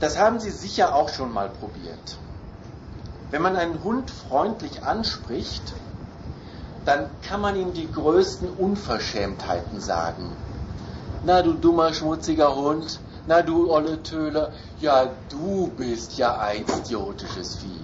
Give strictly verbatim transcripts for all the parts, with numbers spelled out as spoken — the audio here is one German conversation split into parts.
Das haben Sie sicher auch schon mal probiert. Wenn man einen Hund freundlich anspricht, dann kann man ihm die größten Unverschämtheiten sagen. Na du dummer, schmutziger Hund, na du olle Töle, ja du bist ja ein idiotisches Vieh.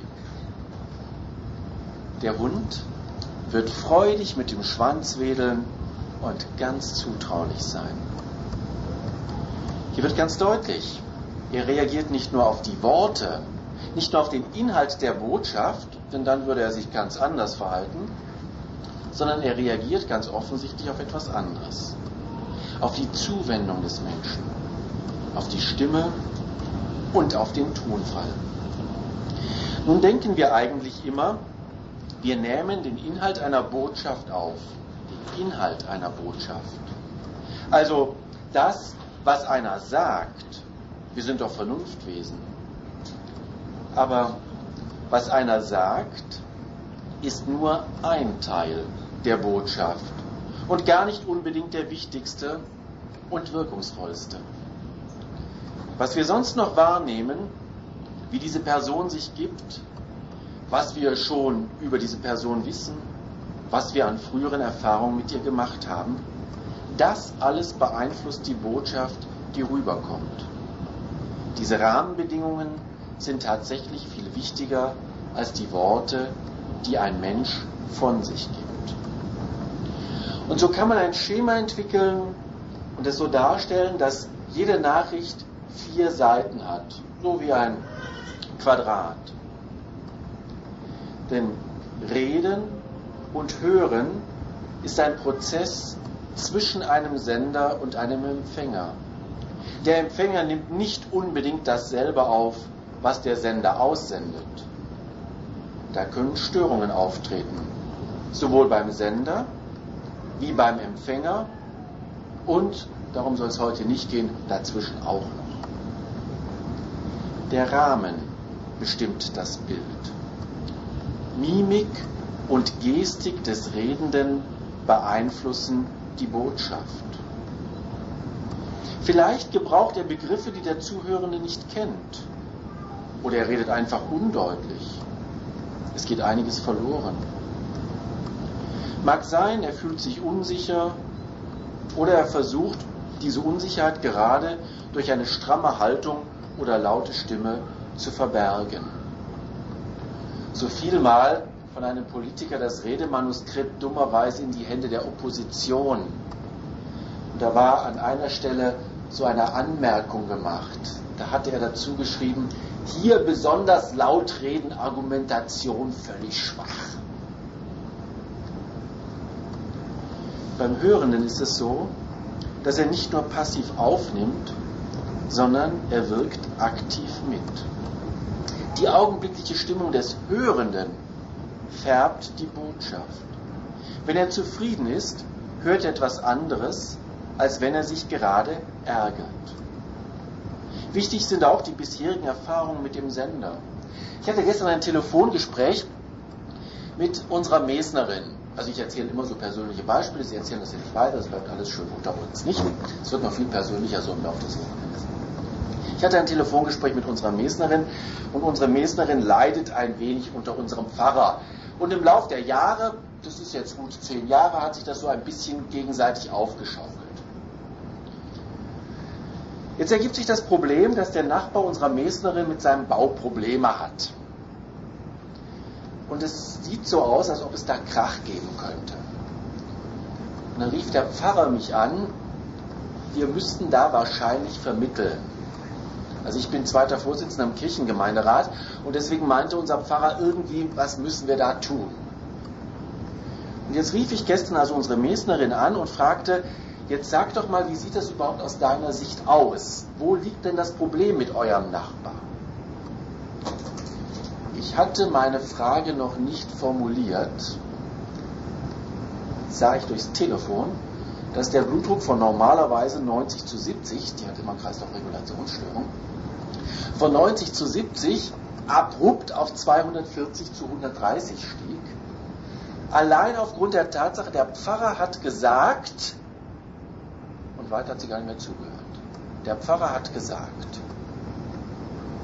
Der Hund wird freudig mit dem Schwanz wedeln und ganz zutraulich sein. Hier wird ganz deutlich, er reagiert nicht nur auf die Worte, nicht nur auf den Inhalt der Botschaft, denn dann würde er sich ganz anders verhalten, sondern er reagiert ganz offensichtlich auf etwas anderes. Auf die Zuwendung des Menschen, auf die Stimme und auf den Tonfall. Nun denken wir eigentlich immer, wir nehmen den Inhalt einer Botschaft auf. Den Inhalt einer Botschaft. Also das, was einer sagt. Wir sind doch Vernunftwesen. Aber was einer sagt, ist nur ein Teil der Botschaft und gar nicht unbedingt der wichtigste und wirkungsvollste. Was wir sonst noch wahrnehmen, wie diese Person sich gibt, was wir schon über diese Person wissen, was wir an früheren Erfahrungen mit ihr gemacht haben, das alles beeinflusst die Botschaft, die rüberkommt. Diese Rahmenbedingungen sind tatsächlich viel wichtiger als die Worte, die ein Mensch von sich gibt. Und so kann man ein Schema entwickeln und es so darstellen, dass jede Nachricht vier Seiten hat, so wie ein Quadrat. Denn Reden und Hören ist ein Prozess zwischen einem Sender und einem Empfänger. Der Empfänger nimmt nicht unbedingt dasselbe auf, was der Sender aussendet. Da können Störungen auftreten, sowohl beim Sender wie beim Empfänger und, darum soll es heute nicht gehen, dazwischen auch noch. Der Rahmen bestimmt das Bild. Mimik und Gestik des Redenden beeinflussen die Botschaft. Vielleicht gebraucht er Begriffe, die der Zuhörende nicht kennt. Oder er redet einfach undeutlich. Es geht einiges verloren. Mag sein, er fühlt sich unsicher oder er versucht, diese Unsicherheit gerade durch eine stramme Haltung oder laute Stimme zu verbergen. So vielmal von einem Politiker das Redemanuskript dummerweise in die Hände der Opposition. Und da war an einer Stelle so eine Anmerkung gemacht. Da hatte er dazu geschrieben, hier besonders laut reden, Argumentation völlig schwach. Beim Hörenden ist es so, dass er nicht nur passiv aufnimmt, sondern er wirkt aktiv mit. Die augenblickliche Stimmung des Hörenden färbt die Botschaft. Wenn er zufrieden ist, hört er etwas anderes, als wenn er sich gerade ärgert. Wichtig sind auch die bisherigen Erfahrungen mit dem Sender. Ich hatte gestern ein Telefongespräch mit unserer Mesnerin. Also ich erzähle immer so persönliche Beispiele, Sie erzählen das ja nicht weiter, das bleibt alles schön unter uns, nicht? Es wird noch viel persönlicher so im Laufe des Wochenendes. Ich hatte ein Telefongespräch mit unserer Mesnerin und unsere Mesnerin leidet ein wenig unter unserem Pfarrer. Und im Laufe der Jahre, das ist jetzt gut zehn Jahre, hat sich das so ein bisschen gegenseitig aufgeschaukelt. Jetzt ergibt sich das Problem, dass der Nachbar unserer Mesnerin mit seinem Bau Probleme hat. Und es sieht so aus, als ob es da Krach geben könnte. Und dann rief der Pfarrer mich an, wir müssten da wahrscheinlich vermitteln. Also ich bin zweiter Vorsitzender im Kirchengemeinderat und deswegen meinte unser Pfarrer irgendwie, was müssen wir da tun? Und jetzt rief ich gestern also unsere Mesnerin an und fragte, jetzt sag doch mal, wie sieht das überhaupt aus deiner Sicht aus? Wo liegt denn das Problem mit eurem Nachbar? Ich hatte meine Frage noch nicht formuliert, sah ich durchs Telefon, dass der Blutdruck von normalerweise neunzig zu siebzig, die hat immer Kreislaufregulationsstörung, von neunzig zu siebzig abrupt auf zweihundertvierzig zu hundertdreißig stieg. Allein aufgrund der Tatsache, der Pfarrer hat gesagt, und weiter hat sie gar nicht mehr zugehört, der Pfarrer hat gesagt,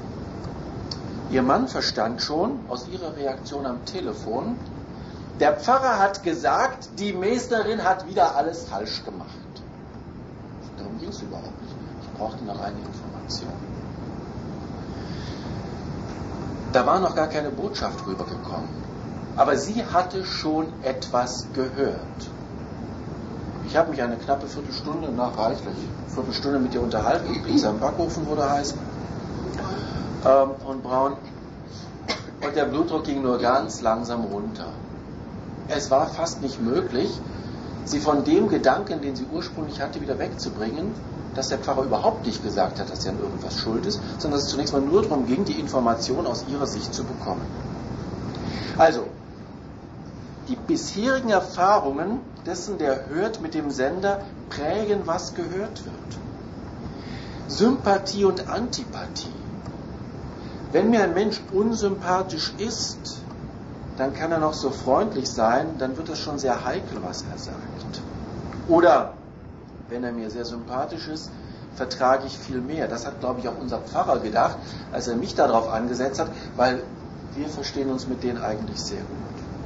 Ihr Mann verstand schon aus ihrer Reaktion am Telefon, der Pfarrer hat gesagt, die Messnerin hat wieder alles falsch gemacht. Darum ging es überhaupt nicht. Ich brauchte noch eine Information. Da war noch gar keine Botschaft rübergekommen. Aber sie hatte schon etwas gehört. Ich habe mich eine knappe Viertelstunde, nach reichlich, Viertelstunde mit ihr unterhalten. Pizza im Backofen wurde heiß. Ähm, und braun. Und der Blutdruck ging nur ganz langsam runter. Es war fast nicht möglich, sie von dem Gedanken, den sie ursprünglich hatte, wieder wegzubringen, dass der Pfarrer überhaupt nicht gesagt hat, dass sie an irgendwas schuld ist, sondern dass es zunächst mal nur darum ging, die Information aus ihrer Sicht zu bekommen. Also, die bisherigen Erfahrungen dessen, der hört mit dem Sender, prägen, was gehört wird. Sympathie und Antipathie. Wenn mir ein Mensch unsympathisch ist, dann kann er noch so freundlich sein, dann wird es schon sehr heikel, was er sagt. Oder, wenn er mir sehr sympathisch ist, vertrage ich viel mehr. Das hat, glaube ich, auch unser Pfarrer gedacht, als er mich darauf angesetzt hat, weil wir verstehen uns mit denen eigentlich sehr gut.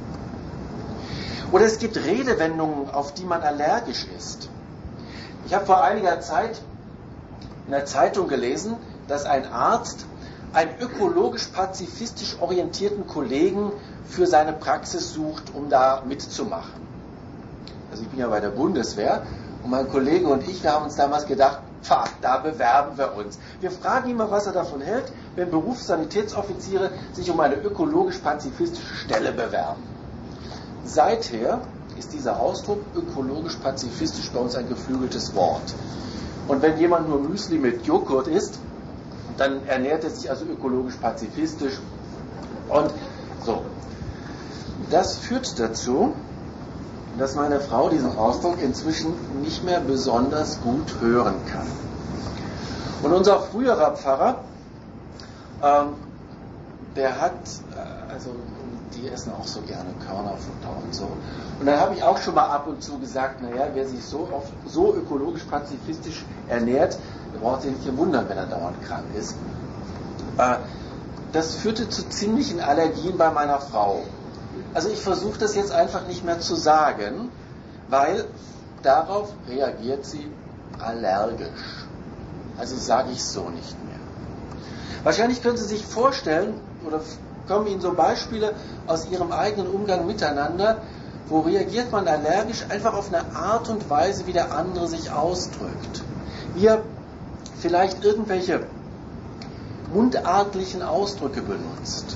Oder es gibt Redewendungen, auf die man allergisch ist. Ich habe vor einiger Zeit in der Zeitung gelesen, dass ein Arzt einen ökologisch-pazifistisch orientierten Kollegen für seine Praxis sucht, um da mitzumachen. Also ich bin ja bei der Bundeswehr und mein Kollege und ich, wir haben uns damals gedacht, pah, da bewerben wir uns. Wir fragen ihn mal, was er davon hält, wenn Berufssanitätsoffiziere sich um eine ökologisch-pazifistische Stelle bewerben. Seither ist dieser Ausdruck ökologisch-pazifistisch bei uns ein geflügeltes Wort. Und wenn jemand nur Müsli mit Joghurt isst, dann ernährt er sich also ökologisch-pazifistisch. Und so. Das führt dazu, dass meine Frau diesen Ausdruck inzwischen nicht mehr besonders gut hören kann. Und unser früherer Pfarrer, ähm, der hat, äh, also die essen auch so gerne Körnerfutter und so. Und dann habe ich auch schon mal ab und zu gesagt, naja, wer sich so oft so ökologisch-pazifistisch ernährt, der braucht sich nicht wundern, wenn er dauernd krank ist. Äh, das führte zu ziemlichen Allergien bei meiner Frau. Also ich versuche das jetzt einfach nicht mehr zu sagen, weil darauf reagiert sie allergisch. Also sage ich so nicht mehr. Wahrscheinlich können Sie sich vorstellen, oder kommen Ihnen so Beispiele aus Ihrem eigenen Umgang miteinander, wo reagiert man allergisch einfach auf eine Art und Weise, wie der andere sich ausdrückt. Wie er vielleicht irgendwelche mundartlichen Ausdrücke benutzt.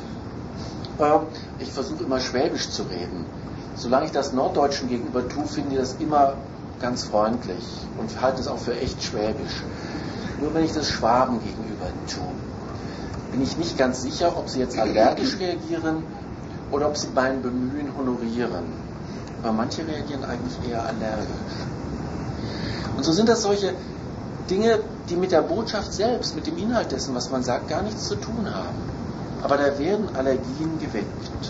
Ich versuche immer Schwäbisch zu reden. Solange ich das Norddeutschen gegenüber tue, finde ich das immer ganz freundlich und halte es auch für echt Schwäbisch. Nur wenn ich das Schwaben gegenüber tue, bin ich nicht ganz sicher, ob sie jetzt allergisch reagieren oder ob sie mein Bemühen honorieren. Aber manche reagieren eigentlich eher allergisch. Und so sind das solche Dinge, die mit der Botschaft selbst, mit dem Inhalt dessen, was man sagt, gar nichts zu tun haben. Aber da werden Allergien geweckt.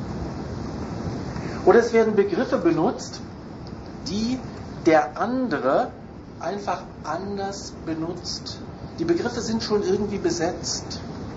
Oder es werden Begriffe benutzt, die der andere einfach anders benutzt. Die Begriffe sind schon irgendwie besetzt.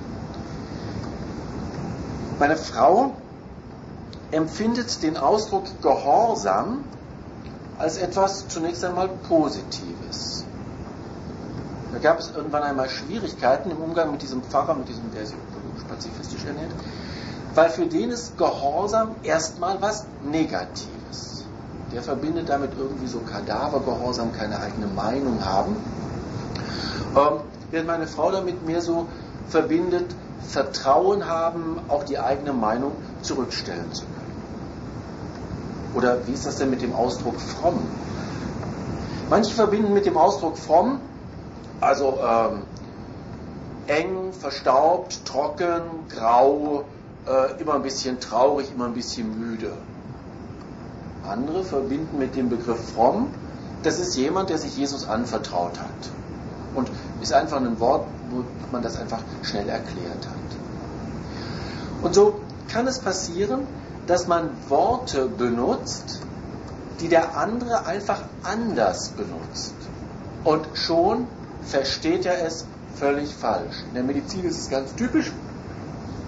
Meine Frau empfindet den Ausdruck Gehorsam als etwas zunächst einmal Positives. Da gab es irgendwann einmal Schwierigkeiten im Umgang mit diesem Pfarrer, mit diesem, der sich ökologisch-pazifistisch ernährt, weil für den ist Gehorsam erstmal was Negatives. Der verbindet damit irgendwie so Kadavergehorsam, keine eigene Meinung haben. Ähm, während meine Frau damit mehr so verbindet, Vertrauen haben, auch die eigene Meinung zurückstellen zu können. Oder wie ist das denn mit dem Ausdruck fromm? Manche verbinden mit dem Ausdruck fromm, also ähm, eng, verstaubt, trocken, grau, äh, immer ein bisschen traurig, immer ein bisschen müde. Andere verbinden mit dem Begriff fromm, das ist jemand, der sich Jesus anvertraut hat. Und ist einfach ein Wort, wo man das einfach schnell erklärt hat. Und so kann es passieren, dass man Worte benutzt, die der andere einfach anders benutzt. Und schon versteht er es völlig falsch. In der Medizin ist es ganz typisch.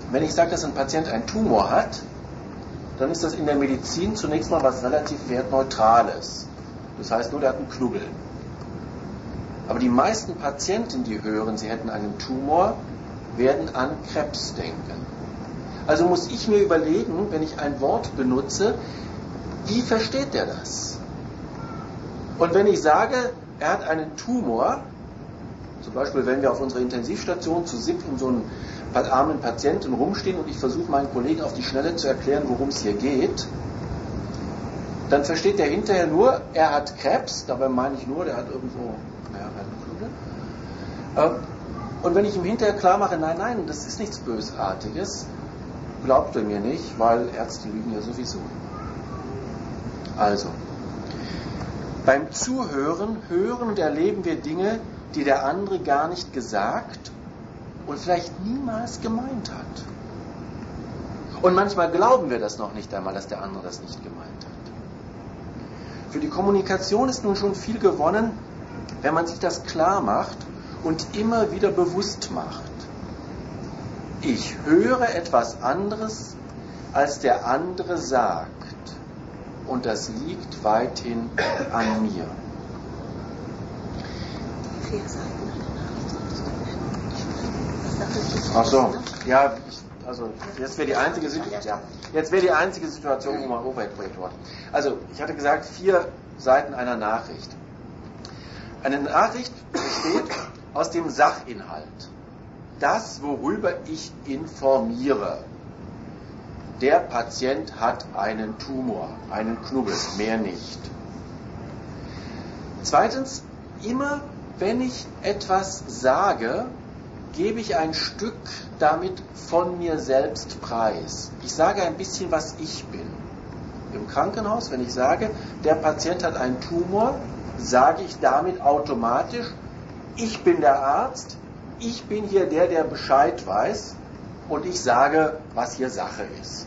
Wenn ich sage, dass ein Patient einen Tumor hat, dann ist das in der Medizin zunächst mal was relativ Wertneutrales. Das heißt nur, der hat einen Knubbel. Aber die meisten Patienten, die hören, sie hätten einen Tumor, werden an Krebs denken. Also muss ich mir überlegen, wenn ich ein Wort benutze, wie versteht der das? Und wenn ich sage, er hat einen Tumor, zum Beispiel wenn wir auf unserer Intensivstation zu siebt um so einen armen Patienten rumstehen und ich versuche meinen Kollegen auf die Schnelle zu erklären, worum es hier geht, dann versteht der hinterher nur, er hat Krebs, dabei meine ich nur, der hat irgendwo, naja, eine Kugel. Und wenn ich ihm hinterher klar mache, nein, nein, das ist nichts Bösartiges, glaubt er mir nicht, weil Ärzte lügen ja sowieso. Also, beim Zuhören, hören und erleben wir Dinge, die der andere gar nicht gesagt und vielleicht niemals gemeint hat. Und manchmal glauben wir das noch nicht einmal, dass der andere das nicht gemeint hat. Für die Kommunikation ist nun schon viel gewonnen, wenn man sich das klar macht und immer wieder bewusst macht. Ich höre etwas anderes, als der andere sagt. Und das liegt weithin an mir. Ach so, ja, ich, also jetzt wäre die einzige Situation, ja, jetzt wäre die einzige Situation, wo man overhead-projekt wird. Also ich hatte gesagt, vier Seiten einer Nachricht. Eine Nachricht besteht aus dem Sachinhalt. Das, worüber ich informiere. Der Patient hat einen Tumor, einen Knubbel, mehr nicht. Zweitens, immer wenn ich etwas sage, gebe ich ein Stück damit von mir selbst preis. Ich sage ein bisschen, was ich bin. Im Krankenhaus, wenn ich sage, der Patient hat einen Tumor, sage ich damit automatisch, ich bin der Arzt, ich bin hier der, der Bescheid weiß und ich sage, was hier Sache ist.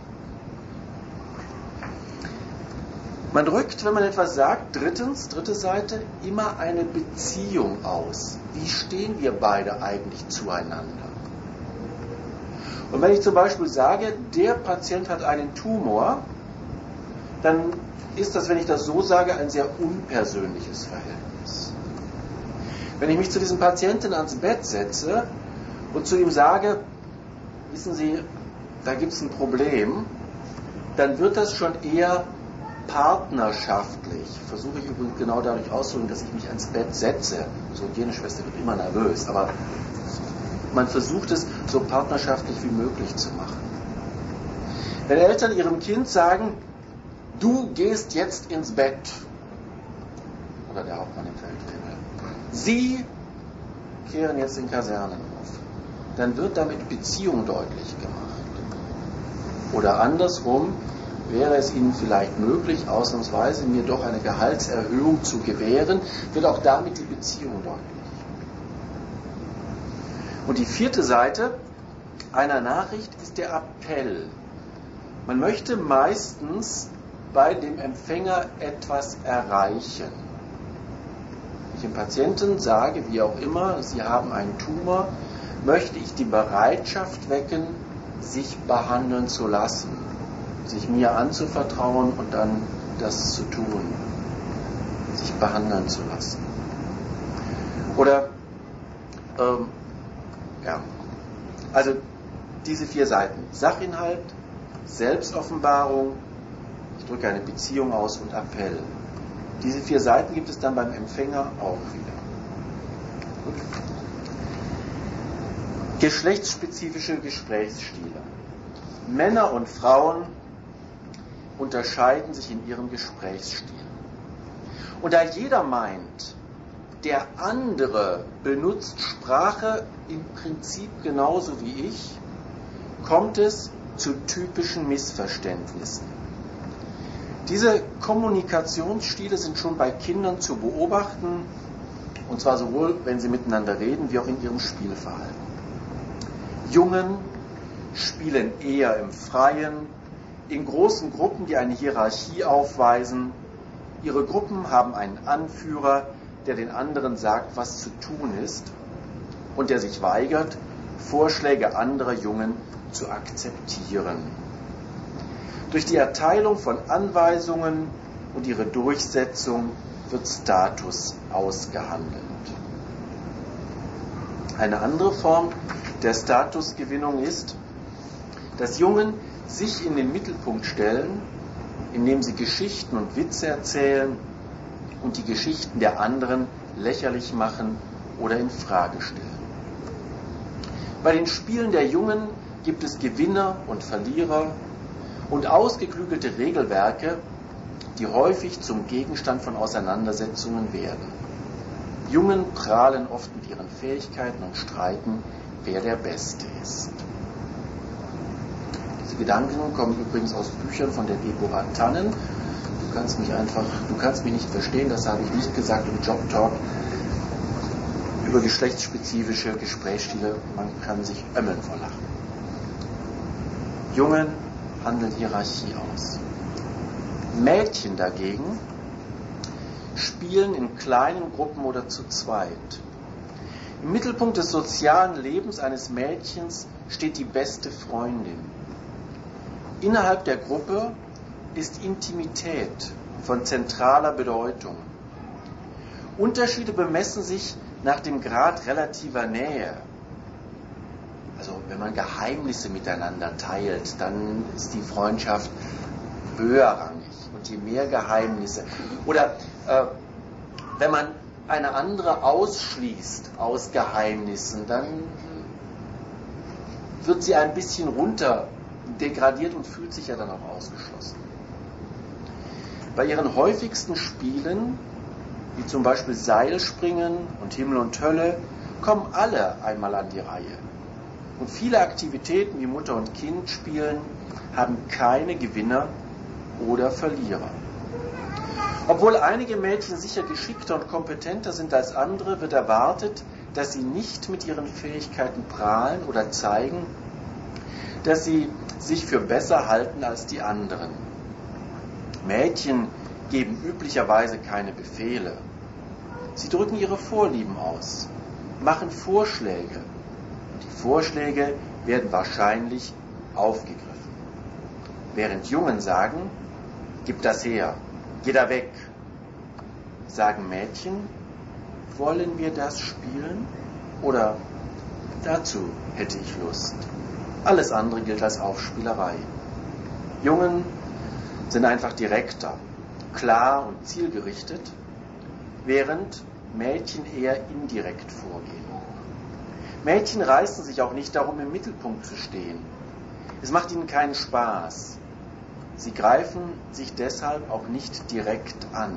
Man drückt, wenn man etwas sagt, drittens, dritte Seite, immer eine Beziehung aus. Wie stehen wir beide eigentlich zueinander? Und wenn ich zum Beispiel sage, der Patient hat einen Tumor, dann ist das, wenn ich das so sage, ein sehr unpersönliches Verhältnis. Wenn ich mich zu diesem Patienten ans Bett setze und zu ihm sage, wissen Sie, da gibt es ein Problem, dann wird das schon eher partnerschaftlich. Versuche ich übrigens genau dadurch auszudrücken, dass ich mich ans Bett setze. So eine Hygieneschwester wird immer nervös, aber man versucht es so partnerschaftlich wie möglich zu machen. Wenn Eltern ihrem Kind sagen, du gehst jetzt ins Bett, oder der Hauptmann im Feldwebel, sie kehren jetzt in Kasernen auf, dann wird damit Beziehung deutlich gemacht. Oder andersrum, wäre es Ihnen vielleicht möglich, ausnahmsweise mir doch eine Gehaltserhöhung zu gewähren, wird auch damit die Beziehung deutlich. Und die vierte Seite einer Nachricht ist der Appell. Man möchte meistens bei dem Empfänger etwas erreichen. Wenn ich dem Patienten sage, wie auch immer, Sie haben einen Tumor, möchte ich die Bereitschaft wecken, sich behandeln zu lassen, sich mir anzuvertrauen und dann das zu tun, sich behandeln zu lassen. Oder, ähm, ja, also diese vier Seiten, Sachinhalt, Selbstoffenbarung, ich drücke eine Beziehung aus und Appell. Diese vier Seiten gibt es dann beim Empfänger auch wieder. Gut. Geschlechtsspezifische Gesprächsstile. Männer und Frauen unterscheiden sich in ihrem Gesprächsstil. Und da jeder meint, der andere benutzt Sprache im Prinzip genauso wie ich, kommt es zu typischen Missverständnissen. Diese Kommunikationsstile sind schon bei Kindern zu beobachten, und zwar sowohl, wenn sie miteinander reden, wie auch in ihrem Spielverhalten. Jungen spielen eher im Freien, in großen Gruppen, die eine Hierarchie aufweisen. Ihre Gruppen haben einen Anführer, der den anderen sagt, was zu tun ist und der sich weigert, Vorschläge anderer Jungen zu akzeptieren. Durch die Erteilung von Anweisungen und ihre Durchsetzung wird Status ausgehandelt. Eine andere Form der Statusgewinnung ist, dass Jungen sich in den Mittelpunkt stellen, indem sie Geschichten und Witze erzählen und die Geschichten der anderen lächerlich machen oder in Frage stellen. Bei den Spielen der Jungen gibt es Gewinner und Verlierer und ausgeklügelte Regelwerke, die häufig zum Gegenstand von Auseinandersetzungen werden. Jungen prahlen oft mit ihren Fähigkeiten und streiten, wer der Beste ist. Diese Gedanken kommen übrigens aus Büchern von der Deborah Tannen. Du kannst mich einfach, du kannst mich nicht verstehen, das habe ich nicht gesagt im Job Talk, über geschlechtsspezifische Gesprächsstile, man kann sich ömmeln vor Lachen. Jungen handeln Hierarchie aus. Mädchen dagegen spielen in kleinen Gruppen oder zu zweit. Im Mittelpunkt des sozialen Lebens eines Mädchens steht die beste Freundin. Innerhalb der Gruppe ist Intimität von zentraler Bedeutung. Unterschiede bemessen sich nach dem Grad relativer Nähe. Also wenn man Geheimnisse miteinander teilt, dann ist die Freundschaft höherrangig. Und je mehr Geheimnisse. Oder äh, wenn man eine andere ausschließt aus Geheimnissen, dann wird sie ein bisschen runter degradiert und fühlt sich ja dann auch ausgeschlossen. Bei ihren häufigsten Spielen, wie zum Beispiel Seilspringen und Himmel und Hölle, kommen alle einmal an die Reihe. Und viele Aktivitäten wie Mutter und Kind spielen haben keine Gewinner oder Verlierer. Obwohl einige Mädchen sicher geschickter und kompetenter sind als andere, wird erwartet, dass sie nicht mit ihren Fähigkeiten prahlen oder zeigen, dass sie sich für besser halten als die anderen. Mädchen geben üblicherweise keine Befehle. Sie drücken ihre Vorlieben aus, machen Vorschläge. Die Vorschläge werden wahrscheinlich aufgegriffen. Während Jungen sagen, gib das her, geh da weg, sagen Mädchen, wollen wir das spielen? Oder dazu hätte ich Lust. Alles andere gilt als Aufspielerei. Jungen sind einfach direkter, klar und zielgerichtet, während Mädchen eher indirekt vorgehen. Mädchen reißen sich auch nicht darum, im Mittelpunkt zu stehen. Es macht ihnen keinen Spaß. Sie greifen sich deshalb auch nicht direkt an.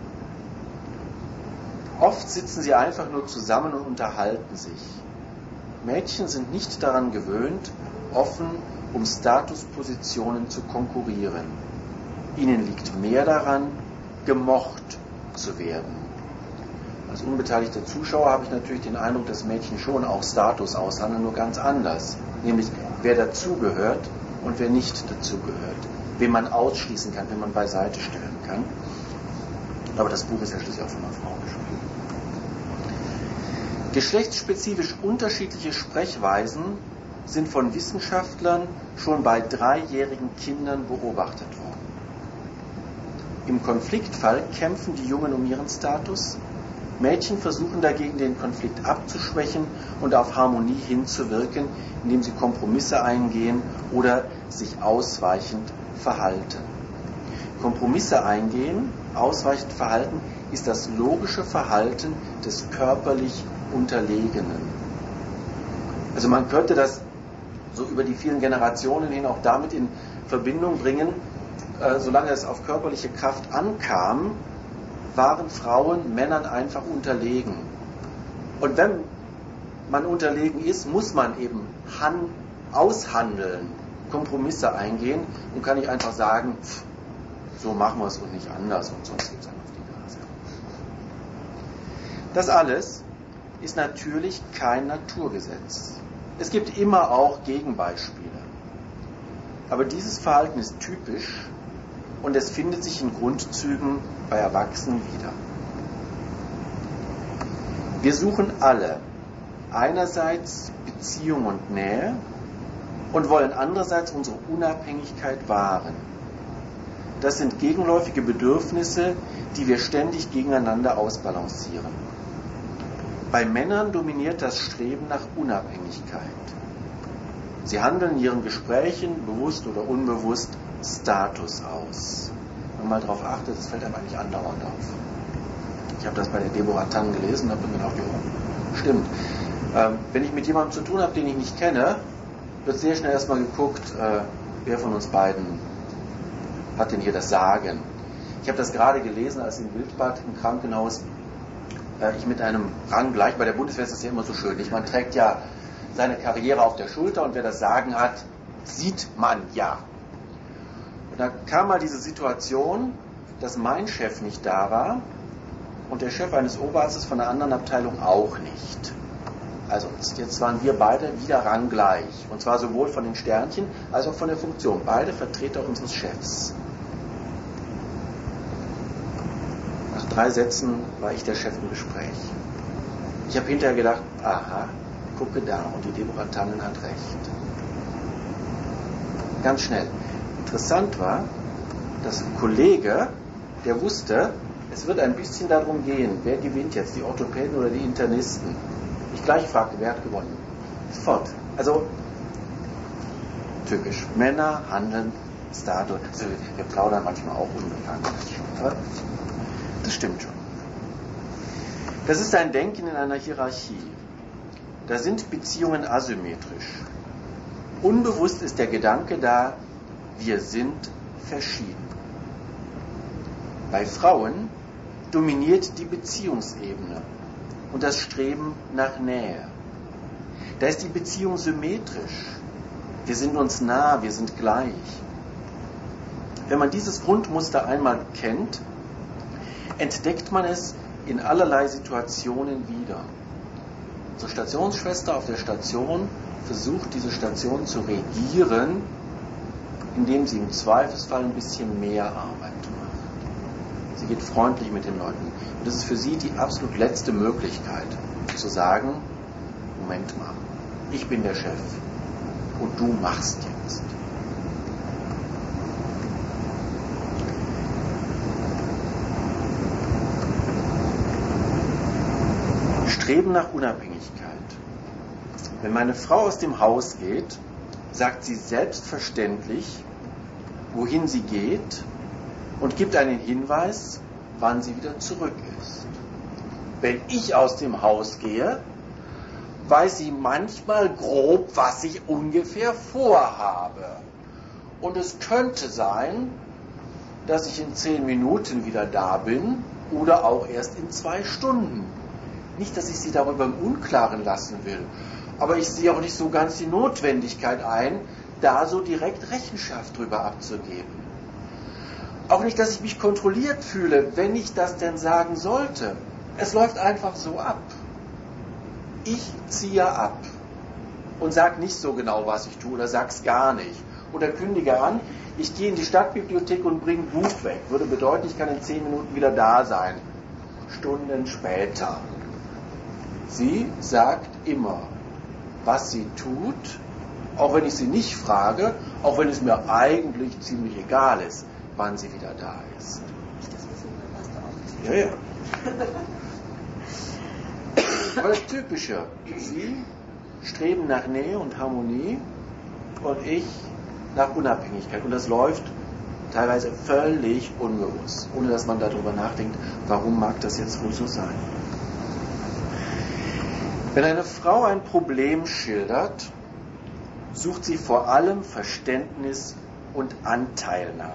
Oft sitzen sie einfach nur zusammen und unterhalten sich. Mädchen sind nicht daran gewöhnt, offen um Statuspositionen zu konkurrieren. Ihnen liegt mehr daran, gemocht zu werden. Als unbeteiligter Zuschauer habe ich natürlich den Eindruck, dass Mädchen schon auch Status aushandeln, nur ganz anders. Nämlich, wer dazugehört und wer nicht dazugehört. Wen man ausschließen kann, wen man beiseite stellen kann. Aber das Buch ist ja schließlich auch von einer Frau geschrieben. Geschlechtsspezifisch unterschiedliche Sprechweisen sind von Wissenschaftlern schon bei dreijährigen Kindern beobachtet worden. Im Konfliktfall kämpfen die Jungen um ihren Status. Mädchen versuchen dagegen, den Konflikt abzuschwächen und auf Harmonie hinzuwirken, indem sie Kompromisse eingehen oder sich ausweichend verhalten. Kompromisse eingehen, ausweichend verhalten, ist das logische Verhalten des körperlich Unterlegenen. Also man könnte das so über die vielen Generationen hin auch damit in Verbindung bringen, äh, solange es auf körperliche Kraft ankam, waren Frauen Männern einfach unterlegen. Und wenn man unterlegen ist, muss man eben han- aushandeln, Kompromisse eingehen und kann nicht einfach sagen, pff, so machen wir es und nicht anders und sonst gibt es einen auf die Nase. Das alles ist natürlich kein Naturgesetz. Es gibt immer auch Gegenbeispiele. Aber dieses Verhalten ist typisch und es findet sich in Grundzügen bei Erwachsenen wieder. Wir suchen alle einerseits Beziehung und Nähe und wollen andererseits unsere Unabhängigkeit wahren. Das sind gegenläufige Bedürfnisse, die wir ständig gegeneinander ausbalancieren. Bei Männern dominiert das Streben nach Unabhängigkeit. Sie handeln in ihren Gesprächen, bewusst oder unbewusst, Status aus. Wenn man mal darauf achtet, das fällt einem eigentlich andauernd auf. Ich habe das bei der Deborah Tann gelesen und habe mir gedacht, ja, stimmt. Ähm, wenn ich mit jemandem zu tun habe, den ich nicht kenne, wird sehr schnell erstmal geguckt, äh, wer von uns beiden hat denn hier das Sagen. Ich habe das gerade gelesen, als in Wildbad im Krankenhaus äh, ich mit einem Rang gleich, bei der Bundeswehr ist das ja immer so schön, nicht? Man trägt ja seine Karriere auf der Schulter und wer das Sagen hat, sieht man ja. Und da kam mal diese Situation, dass mein Chef nicht da war und der Chef eines Oberarztes von einer anderen Abteilung auch nicht. Also jetzt waren wir beide wieder ranggleich. Und zwar sowohl von den Sternchen als auch von der Funktion. Beide Vertreter unseres Chefs. Nach drei Sätzen war ich der Chef im Gespräch. Ich habe hinterher gedacht, aha, gucke da, und die Deborah Tannen hat recht. Ganz schnell. Interessant war, dass ein Kollege, der wusste, es wird ein bisschen darum gehen, wer gewinnt jetzt, die Orthopäden oder die Internisten. Ich gleich fragte, wer hat gewonnen? Sofort. Also, typisch. Männer handeln Status. Also, wir plaudern manchmal auch unbefangen. Das stimmt schon. Das ist ein Denken in einer Hierarchie. Da sind Beziehungen asymmetrisch. Unbewusst ist der Gedanke da, wir sind verschieden. Bei Frauen dominiert die Beziehungsebene und das Streben nach Nähe. Da ist die Beziehung symmetrisch. Wir sind uns nah, wir sind gleich. Wenn man dieses Grundmuster einmal kennt, entdeckt man es in allerlei Situationen wieder. Unsere Stationsschwester auf der Station versucht, diese Station zu regieren, indem sie im Zweifelsfall ein bisschen mehr Arbeit macht. Sie geht freundlich mit den Leuten. Und das ist für sie die absolut letzte Möglichkeit, zu sagen, Moment mal, ich bin der Chef und du machst jetzt. Streben nach Unabhängigkeit. Wenn meine Frau aus dem Haus geht, sagt sie selbstverständlich, wohin sie geht und gibt einen Hinweis, wann sie wieder zurück ist. Wenn ich aus dem Haus gehe, weiß sie manchmal grob, was ich ungefähr vorhabe. Und es könnte sein, dass ich in zehn Minuten wieder da bin oder auch erst in zwei Stunden. Nicht, dass ich sie darüber im Unklaren lassen will, aber ich sehe auch nicht so ganz die Notwendigkeit ein, da so direkt Rechenschaft drüber abzugeben. Auch nicht, dass ich mich kontrolliert fühle, wenn ich das denn sagen sollte. Es läuft einfach so ab. Ich ziehe ab und sage nicht so genau, was ich tue, oder sag's gar nicht. Oder kündige an, ich gehe in die Stadtbibliothek und bringe ein Buch weg. Würde bedeuten, ich kann in zehn Minuten wieder da sein. Stunden später. Sie sagt immer, was sie tut, auch wenn ich sie nicht frage, auch wenn es mir eigentlich ziemlich egal ist, wann sie wieder da ist. Ich das wissen, was da Ja, ja. Aber das Typische, Sie streben nach Nähe und Harmonie und ich nach Unabhängigkeit. Und das läuft teilweise völlig unbewusst, ohne dass man darüber nachdenkt, warum mag das jetzt wohl so sein. Wenn eine Frau ein Problem schildert, sucht sie vor allem Verständnis und Anteilnahme.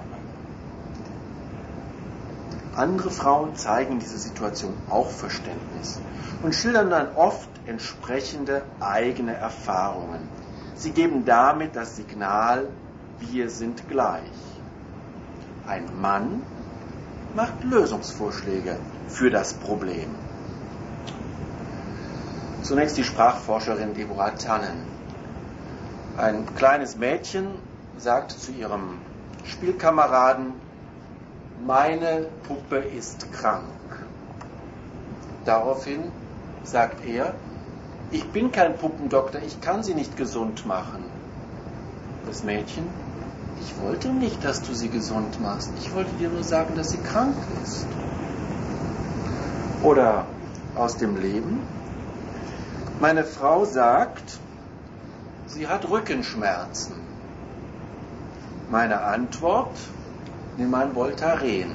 Andere Frauen zeigen diese Situation auch Verständnis und schildern dann oft entsprechende eigene Erfahrungen. Sie geben damit das Signal, wir sind gleich. Ein Mann macht Lösungsvorschläge für das Problem. Zunächst die Sprachforscherin Deborah Tannen. Ein kleines Mädchen sagt zu ihrem Spielkameraden, meine Puppe ist krank. Daraufhin sagt er, ich bin kein Puppendoktor, ich kann sie nicht gesund machen. Das Mädchen: Ich wollte nicht, dass du sie gesund machst. Ich wollte dir nur sagen, dass sie krank ist. Oder aus dem Leben: Meine Frau sagt, sie hat Rückenschmerzen. Meine Antwort: Nimm ein Voltaren.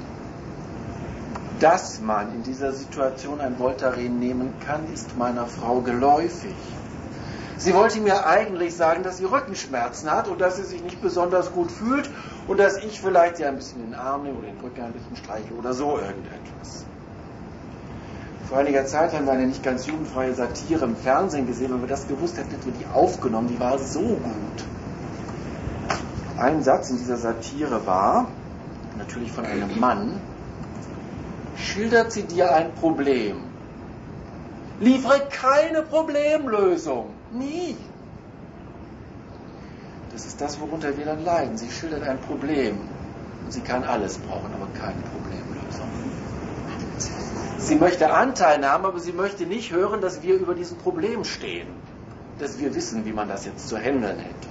Dass man in dieser Situation ein Voltaren nehmen kann, ist meiner Frau geläufig. Sie wollte mir eigentlich sagen, dass sie Rückenschmerzen hat und dass sie sich nicht besonders gut fühlt und dass ich vielleicht sie ein bisschen in den Arm nehme oder den Rücken ein bisschen streichle oder so irgendetwas. Vor einiger Zeit haben wir eine nicht ganz jugendfreie Satire im Fernsehen gesehen. Wenn wir das gewusst hätten, hätten wir die aufgenommen. Die war so gut. Ein Satz in dieser Satire war, natürlich von einem Mann: Schildert sie dir ein Problem, liefere keine Problemlösung. Nie. Das ist das, worunter wir dann leiden. Sie schildert ein Problem und sie kann alles brauchen, aber keine Problemlösung. Sie möchte Anteilnahme, aber sie möchte nicht hören, dass wir über diesem Problem stehen, dass wir wissen, wie man das jetzt zu handeln hätte.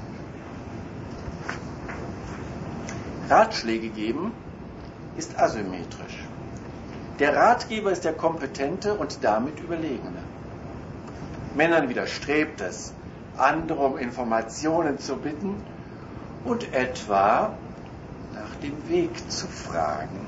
Ratschläge geben ist asymmetrisch. Der Ratgeber ist der Kompetente und damit Überlegene. Männern widerstrebt es, andere um Informationen zu bitten und etwa nach dem Weg zu fragen.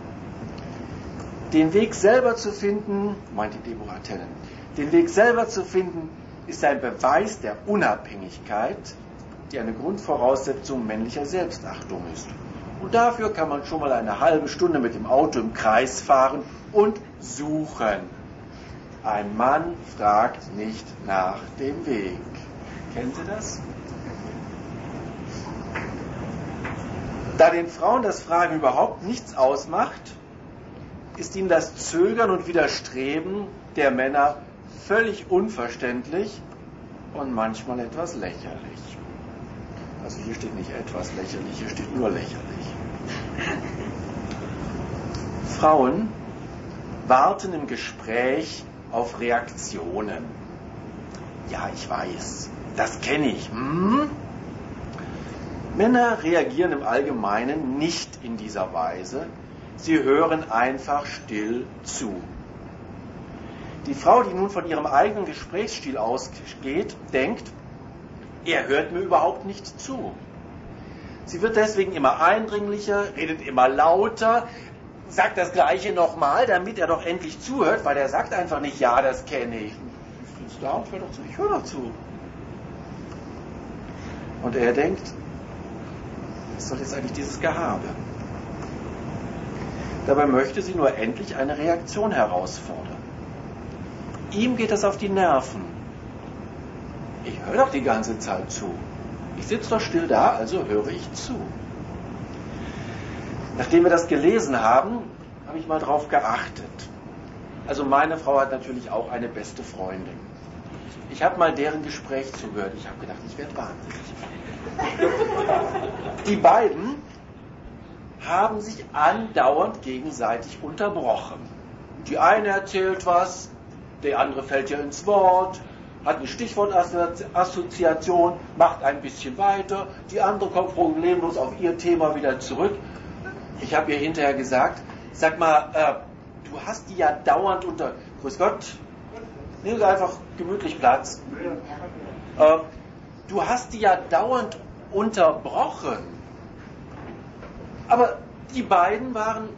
Den Weg selber zu finden, meint die Deborah Tennant, den Weg selber zu finden, ist ein Beweis der Unabhängigkeit, die eine Grundvoraussetzung männlicher Selbstachtung ist. Und dafür kann man schon mal eine halbe Stunde mit dem Auto im Kreis fahren und suchen. Ein Mann fragt nicht nach dem Weg. Kennen Sie das? Da den Frauen das Fragen überhaupt nichts ausmacht, ist ihnen das Zögern und Widerstreben der Männer völlig unverständlich und manchmal etwas lächerlich. Also hier steht nicht etwas lächerlich, hier steht nur lächerlich. Frauen warten im Gespräch auf Reaktionen. Ja, ich weiß, das kenne ich. Hm? Männer reagieren im Allgemeinen nicht in dieser Weise. Sie hören einfach still zu. Die Frau, die nun von ihrem eigenen Gesprächsstil ausgeht, denkt, er hört mir überhaupt nicht zu. Sie wird deswegen immer eindringlicher, redet immer lauter, sagt das Gleiche nochmal, damit er doch endlich zuhört, weil er sagt einfach nicht, ja, das kenne ich. Ich sitze da und hör doch zu, ich höre doch zu. Und er denkt, was soll jetzt eigentlich dieses Gehabe? Dabei möchte sie nur endlich eine Reaktion herausfordern. Ihm geht das auf die Nerven. Ich höre doch die ganze Zeit zu. Ich sitze doch still da, also höre ich zu. Nachdem wir das gelesen haben, habe ich mal drauf geachtet. Also meine Frau hat natürlich auch eine beste Freundin. Ich habe mal deren Gespräch zugehört. Ich habe gedacht, ich werde wahnsinnig. Die beiden haben sich andauernd gegenseitig unterbrochen. Die eine erzählt was, der andere fällt ihr ins Wort, hat eine Stichwortassoziation, macht ein bisschen weiter, die andere kommt problemlos auf ihr Thema wieder zurück. Ich habe ihr hinterher gesagt, sag mal, äh, du hast die ja dauernd unter... Grüß Gott, nehmen Sie einfach gemütlich Platz. Äh, du hast die ja dauernd unterbrochen. Aber die beiden waren...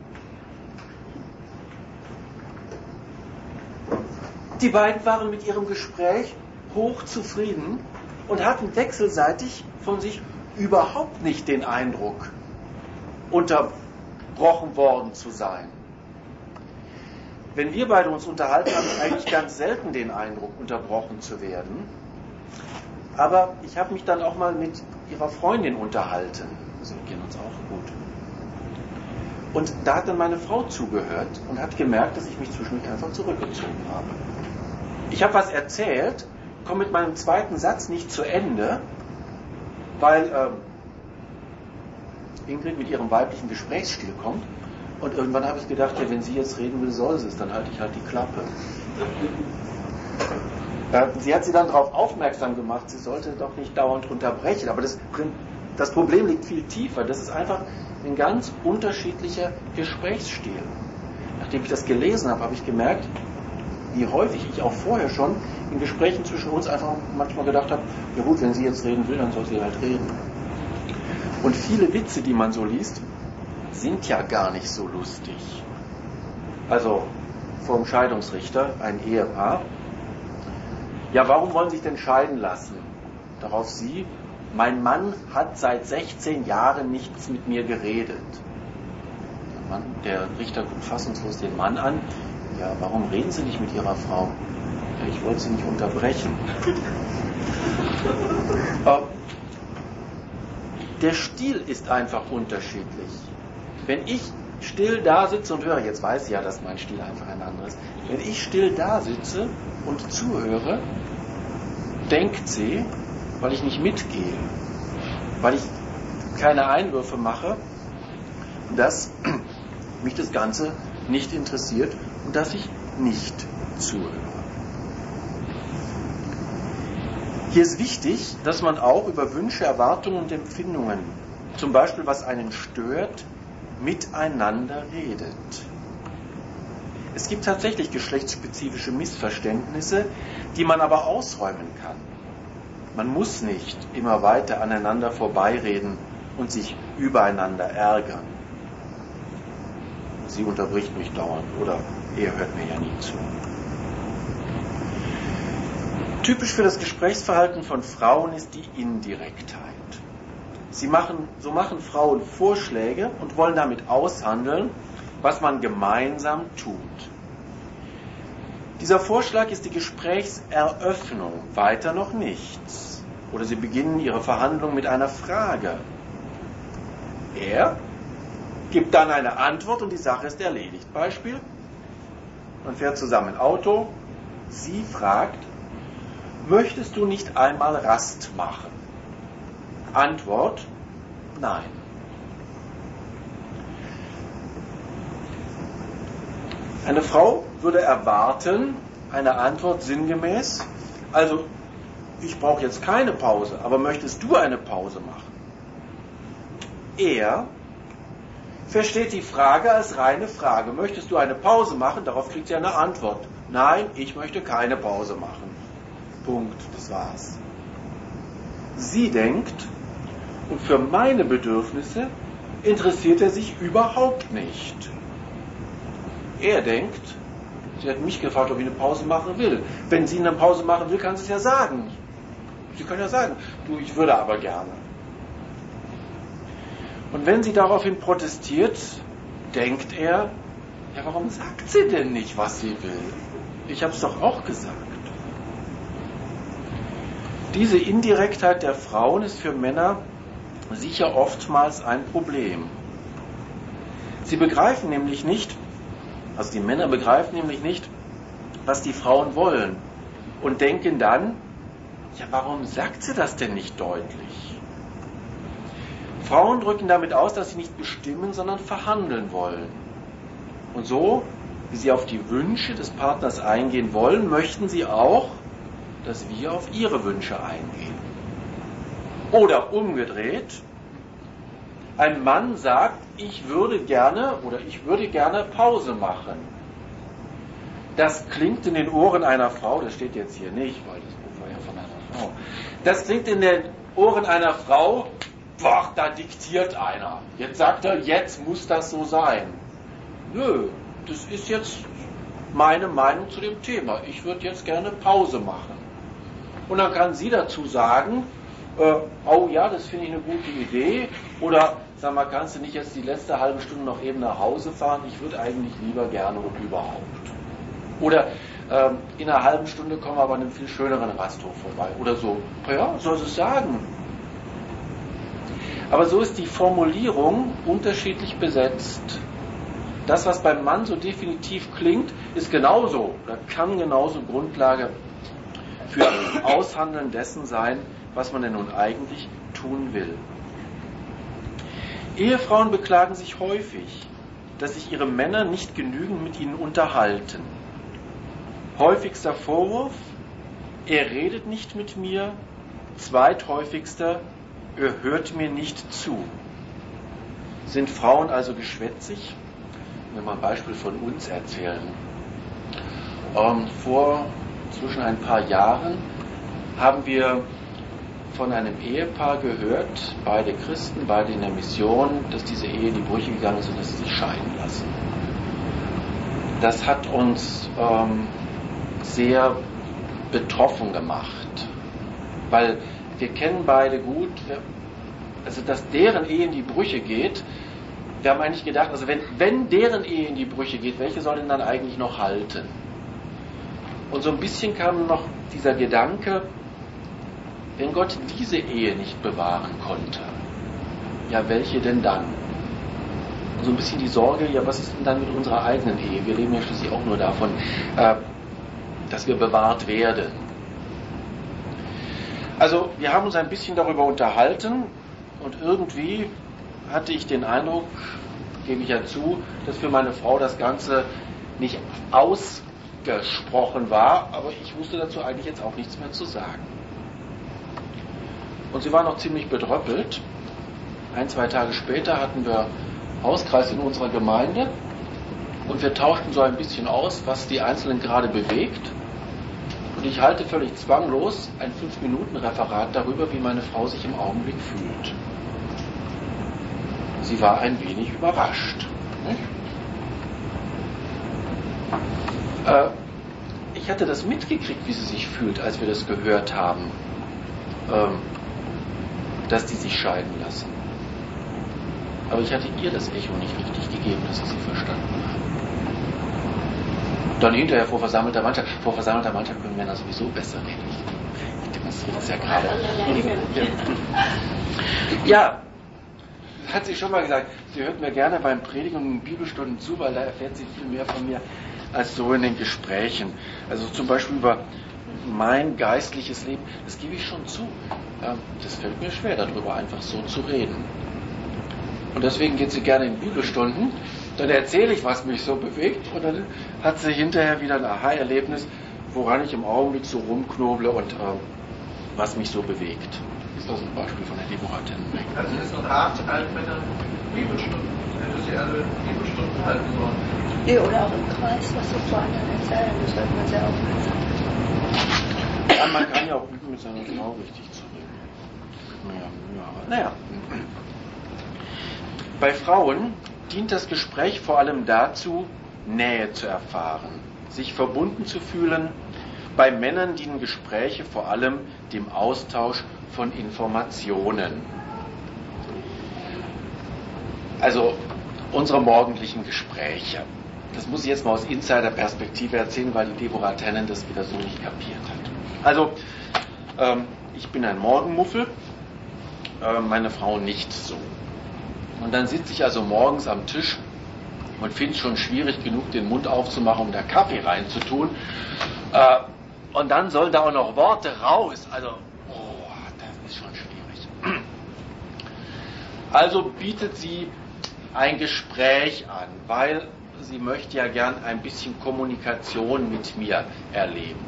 Die beiden waren mit ihrem Gespräch hochzufrieden und hatten wechselseitig von sich überhaupt nicht den Eindruck, unterbrochen worden zu sein. Wenn wir beide uns unterhalten, haben wir eigentlich ganz selten den Eindruck, unterbrochen zu werden. Aber ich habe mich dann auch mal mit ihrer Freundin unterhalten. Also wir kennen uns auch gut. Und da hat dann meine Frau zugehört und hat gemerkt, dass ich mich zwischendurch einfach zurückgezogen habe. Ich habe was erzählt, komme mit meinem zweiten Satz nicht zu Ende, weil ähm, Ingrid mit ihrem weiblichen Gesprächsstil kommt. Und irgendwann habe ich gedacht, ja, wenn sie jetzt reden will, soll sie es, dann halte ich halt die Klappe. Sie hat sie dann darauf aufmerksam gemacht, sie sollte doch nicht dauernd unterbrechen. Aber das, das Problem liegt viel tiefer. Das ist einfach ein ganz unterschiedlicher Gesprächsstil. Nachdem ich das gelesen habe, habe ich gemerkt, wie häufig ich auch vorher schon in Gesprächen zwischen uns einfach manchmal gedacht habe, ja gut, wenn sie jetzt reden will, dann soll sie halt reden. Und viele Witze, die man so liest, sind ja gar nicht so lustig. Also vom Scheidungsrichter, ein Ehepaar. Ja, warum wollen Sie sich denn scheiden lassen? Darauf sie, mein Mann hat seit sechzehn Jahren nichts mit mir geredet. Der, Mann, der Richter guckt fassungslos den Mann an. Ja, warum reden Sie nicht mit Ihrer Frau? Ja, ich wollte Sie nicht unterbrechen. Der Stil ist einfach unterschiedlich. Wenn ich still da sitze und höre, jetzt weiß ich ja, dass mein Stil einfach ein anderes ist. Wenn ich still da sitze und zuhöre, denkt sie, weil ich nicht mitgehe, weil ich keine Einwürfe mache, dass mich das Ganze nicht interessiert und dass ich nicht zuhöre. Hier ist wichtig, dass man auch über Wünsche, Erwartungen und Empfindungen, zum Beispiel was einen stört, miteinander redet. Es gibt tatsächlich geschlechtsspezifische Missverständnisse, die man aber ausräumen kann. Man muss nicht immer weiter aneinander vorbeireden und sich übereinander ärgern. Sie unterbricht mich dauernd oder er hört mir ja nie zu. Typisch für das Gesprächsverhalten von Frauen ist die Indirektheit. Sie machen, so machen Frauen Vorschläge und wollen damit aushandeln, was man gemeinsam tut. Dieser Vorschlag ist die Gesprächseröffnung, weiter noch nichts. Oder sie beginnen ihre Verhandlung mit einer Frage. Er gibt dann eine Antwort und die Sache ist erledigt. Beispiel, man fährt zusammen Auto, sie fragt, möchtest du nicht einmal Rast machen? Antwort, nein. Eine Frau würde erwarten, eine Antwort sinngemäß, also ich brauche jetzt keine Pause, aber möchtest du eine Pause machen? Er versteht die Frage als reine Frage. Möchtest du eine Pause machen? Darauf kriegt sie eine Antwort. Nein, ich möchte keine Pause machen. Punkt, das war's. Sie denkt, und für meine Bedürfnisse interessiert er sich überhaupt nicht. Er denkt, sie hat mich gefragt, ob ich eine Pause machen will. Wenn sie eine Pause machen will, kann sie es ja sagen. Sie kann ja sagen, du, ich würde aber gerne. Und wenn sie daraufhin protestiert, denkt er, ja, warum sagt sie denn nicht, was sie will? Ich habe es doch auch gesagt. Diese Indirektheit der Frauen ist für Männer sicher oftmals ein Problem. Sie begreifen nämlich nicht, also die Männer begreifen nämlich nicht, was die Frauen wollen und denken dann, ja, warum sagt sie das denn nicht deutlich? Frauen drücken damit aus, dass sie nicht bestimmen, sondern verhandeln wollen. Und so, wie sie auf die Wünsche des Partners eingehen wollen, möchten sie auch, dass wir auf ihre Wünsche eingehen. Oder umgedreht, ein Mann sagt, ich würde gerne oder ich würde gerne Pause machen. Das klingt in den Ohren einer Frau, das steht jetzt hier nicht, weil das Buch war ja von einer Frau. Das klingt in den Ohren einer Frau, boah, da diktiert einer. Jetzt sagt er, jetzt muss das so sein. Nö, das ist jetzt meine Meinung zu dem Thema. Ich würde jetzt gerne Pause machen. Und dann kann sie dazu sagen, äh, oh ja, das finde ich eine gute Idee. Oder, sag mal, kannst du nicht jetzt die letzte halbe Stunde noch eben nach Hause fahren? Ich würde eigentlich lieber gerne und überhaupt. Oder äh, in einer halben Stunde kommen wir aber an einem viel schöneren Rasthof vorbei. Oder so. Ja, soll sie es sagen. Aber so ist die Formulierung unterschiedlich besetzt. Das, was beim Mann so definitiv klingt, ist genauso oder kann genauso Grundlage für Aushandeln dessen sein, was man denn nun eigentlich tun will. Ehefrauen beklagen sich häufig, dass sich ihre Männer nicht genügend mit ihnen unterhalten. Häufigster Vorwurf, er redet nicht mit mir. Zweithäufigster, er hört mir nicht zu. Sind Frauen also geschwätzig? Ich will mal ein Beispiel von uns erzählen. Ähm, vor zwischen ein paar Jahren haben wir von einem Ehepaar gehört, beide Christen, beide in der Mission, dass diese Ehe in die Brüche gegangen ist und dass sie sich scheiden lassen. Das hat uns ähm, sehr betroffen gemacht, weil wir kennen beide gut, wir, also dass deren Ehe in die Brüche geht. Wir haben eigentlich gedacht, also wenn, wenn deren Ehe in die Brüche geht, welche soll denn dann eigentlich noch halten? Und so ein bisschen kam noch dieser Gedanke, wenn Gott diese Ehe nicht bewahren konnte, ja, welche denn dann? Und so ein bisschen die Sorge, ja, was ist denn dann mit unserer eigenen Ehe? Wir leben ja schließlich auch nur davon, äh, dass wir bewahrt werden. Also, wir haben uns ein bisschen darüber unterhalten und irgendwie hatte ich den Eindruck, gebe ich ja zu, dass für meine Frau das Ganze nicht ausgesprochen war, aber ich wusste dazu eigentlich jetzt auch nichts mehr zu sagen. Und sie war noch ziemlich bedröppelt. Ein, zwei Tage später hatten wir Hauskreis in unserer Gemeinde und wir tauschten so ein bisschen aus, was die Einzelnen gerade bewegt. Und ich halte völlig zwanglos ein fünf Minuten Referat darüber, wie meine Frau sich im Augenblick fühlt. Sie war ein wenig überrascht. Äh, ich hatte das mitgekriegt, wie sie sich fühlt, als wir das gehört haben, ähm, dass die sich scheiden lassen. Aber ich hatte ihr das Echo nicht richtig gegeben, dass ich sie verstanden habe. Dann hinterher vor versammelter Mannschaft, vor versammelter Mannschaft können Männer sowieso besser reden. Ich demonstriere das ja gerade. Ja, hat sie schon mal gesagt, sie hört mir gerne beim Predigen und Bibelstunden zu, weil da erfährt sie viel mehr von mir als so in den Gesprächen. Also zum Beispiel über mein geistliches Leben, das gebe ich schon zu. Das fällt mir schwer, darüber einfach so zu reden. Und deswegen geht sie gerne in Bibelstunden, dann erzähle ich, was mich so bewegt und dann hat sie hinterher wieder ein Aha-Erlebnis, woran ich im Augenblick so rumknoble und äh, was mich so bewegt. Ist das ein Beispiel von der Deborah Tenenbeck? Also es ist ein Rat halt mit der Bibelstunden. Wenn sie alle Bibelstunden halten sollen. Ja, oder auch im Kreis, was sie vor anderen erzählen, das hört man sehr aufmerksam. Ja, man kann ja auch üben, mit seiner Frau richtig zu reden. Naja, ja, naja. Bei Frauen dient das Gespräch vor allem dazu, Nähe zu erfahren, sich verbunden zu fühlen. Bei Männern dienen Gespräche vor allem dem Austausch von Informationen. Also unsere morgendlichen Gespräche. Das muss ich jetzt mal aus Insider-Perspektive erzählen, weil die Deborah Tennant das wieder so nicht kapiert hat. Also, ähm, ich bin ein Morgenmuffel, äh, meine Frau nicht so. Und dann sitze ich also morgens am Tisch und finde es schon schwierig genug, den Mund aufzumachen, um da Kaffee reinzutun. Äh, und dann sollen da auch noch Worte raus. Also, oh, das ist schon schwierig. Also bietet sie ein Gespräch an, weil sie möchte ja gern ein bisschen Kommunikation mit mir erleben.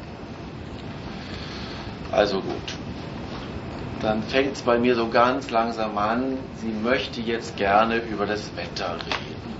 Also gut. Dann fängt es bei mir so ganz langsam an, sie möchte jetzt gerne über das Wetter reden.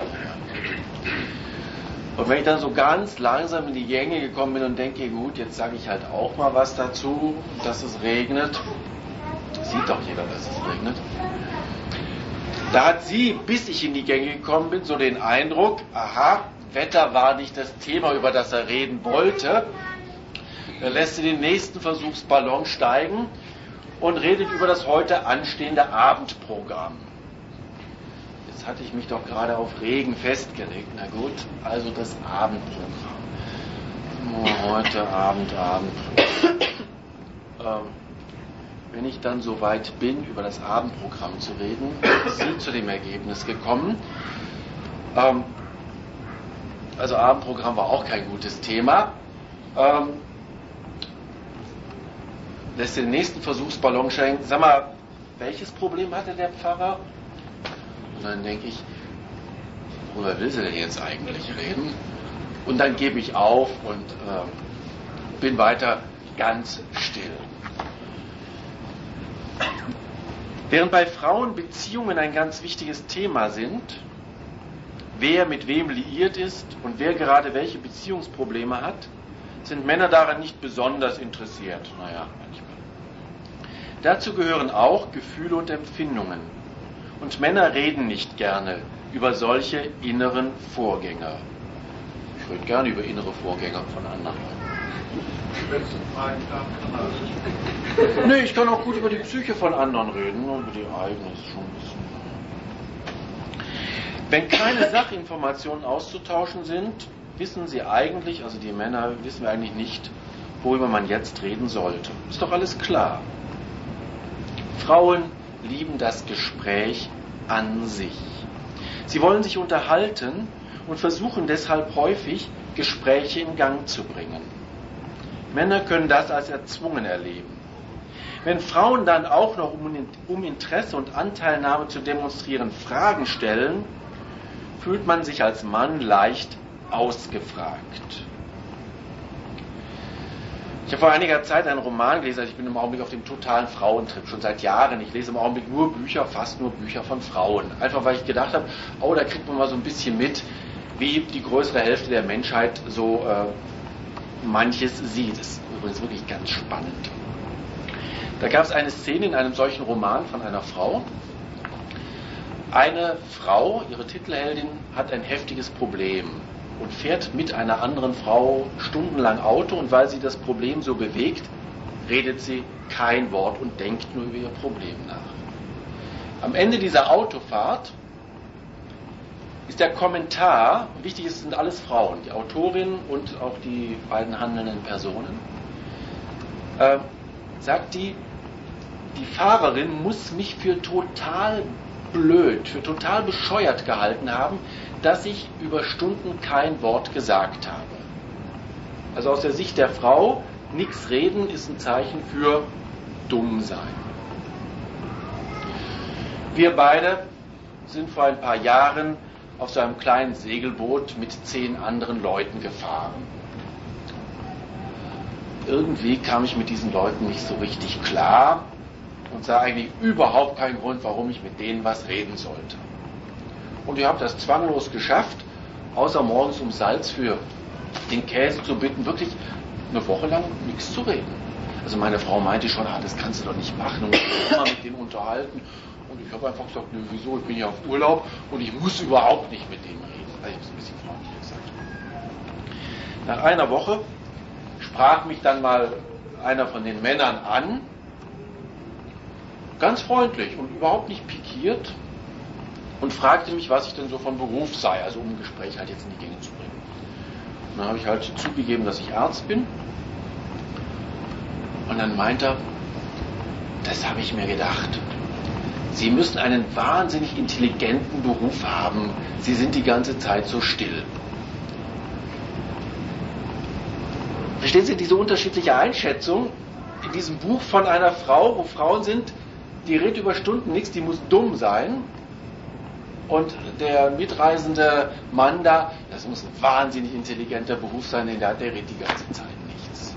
Und wenn ich dann so ganz langsam in die Gänge gekommen bin und denke, gut, jetzt sage ich halt auch mal was dazu, dass es regnet. Sieht doch jeder, dass es regnet. Da hat sie, bis ich in die Gänge gekommen bin, so den Eindruck, aha, Wetter war nicht das Thema, über das er reden wollte. Dann lässt sie den nächsten Versuchsballon steigen und redet über das heute anstehende Abendprogramm. Jetzt hatte ich mich doch gerade auf Regen festgelegt. Na gut, also das Abendprogramm. Oh, heute Abend, Abendprogramm. ähm, wenn ich dann so weit bin, über das Abendprogramm zu reden, ist sie zu dem Ergebnis gekommen. Ähm, also Abendprogramm war auch kein gutes Thema. Ähm, lässt den nächsten Versuchsballon schenken. Sag mal, welches Problem hatte der Pfarrer? Und dann denke ich, worüber will sie denn jetzt eigentlich reden? Und dann gebe ich auf und äh, bin weiter ganz still. Während bei Frauen Beziehungen ein ganz wichtiges Thema sind, wer mit wem liiert ist und wer gerade welche Beziehungsprobleme hat, sind Männer daran nicht besonders interessiert. Naja, manchmal. Dazu gehören auch Gefühle und Empfindungen. Und Männer reden nicht gerne über solche inneren Vorgänge. Ich rede gerne über innere Vorgänge von anderen Leuten. Nee, ich kann auch gut über die Psyche von anderen reden, nur über die eigene ist schon ein bisschen. Wenn keine Sachinformationen auszutauschen sind, wissen sie eigentlich, also die Männer, wissen wir eigentlich nicht, worüber man jetzt reden sollte. Ist doch alles klar. Frauen lieben das Gespräch an sich. Sie wollen sich unterhalten und versuchen deshalb häufig, Gespräche in Gang zu bringen. Männer können das als erzwungen erleben. Wenn Frauen dann auch noch, um Interesse und Anteilnahme zu demonstrieren, Fragen stellen, fühlt man sich als Mann leicht ausgefragt. Ich habe vor einiger Zeit einen Roman gelesen, also ich bin im Augenblick auf dem totalen Frauentrip, schon seit Jahren. Ich lese im Augenblick nur Bücher, fast nur Bücher von Frauen. Einfach weil ich gedacht habe, oh, da kriegt man mal so ein bisschen mit, wie die größere Hälfte der Menschheit so äh, manches sieht. Das ist übrigens wirklich ganz spannend. Da gab es eine Szene in einem solchen Roman von einer Frau. Eine Frau, ihre Titelheldin, hat ein heftiges Problem und fährt mit einer anderen Frau stundenlang Auto, und weil sie das Problem so bewegt, redet sie kein Wort und denkt nur über ihr Problem nach. Am Ende dieser Autofahrt ist der Kommentar, wichtig ist, es sind alles Frauen, die Autorin und auch die beiden handelnden Personen, äh, sagt die, die Fahrerin muss mich für total blöd, für total bescheuert gehalten haben, dass ich über Stunden kein Wort gesagt habe. Also aus der Sicht der Frau, nichts reden ist ein Zeichen für dumm sein. Wir beide sind vor ein paar Jahren auf so einem kleinen Segelboot mit zehn anderen Leuten gefahren. Irgendwie kam ich mit diesen Leuten nicht so richtig klar und sah eigentlich überhaupt keinen Grund, warum ich mit denen was reden sollte. Und ich habe das zwanglos geschafft, außer morgens um Salz für den Käse zu bitten, wirklich eine Woche lang nichts zu reden. Also meine Frau meinte schon, ah, das kannst du doch nicht machen, und ich immer mit denen unterhalten. Und ich habe einfach gesagt, nö, wieso, ich bin ja auf Urlaub und ich muss überhaupt nicht mit denen reden. Also ich habe es ein bisschen freundlich gesagt. Nach einer Woche sprach mich dann mal einer von den Männern an, ganz freundlich und überhaupt nicht pikiert, und fragte mich, was ich denn so von Beruf sei, also um ein Gespräch halt jetzt in die Gänge zu bringen. Und dann habe ich halt zugegeben, dass ich Arzt bin. Und dann meint er, das habe ich mir gedacht. Sie müssen einen wahnsinnig intelligenten Beruf haben. Sie sind die ganze Zeit so still. Verstehen Sie diese unterschiedliche Einschätzung in diesem Buch von einer Frau, wo Frauen sind, die redet über Stunden nichts, die muss dumm sein. Und der mitreisende Mann da, das muss ein wahnsinnig intelligenter Beruf sein, denn der, der redet die ganze Zeit nichts.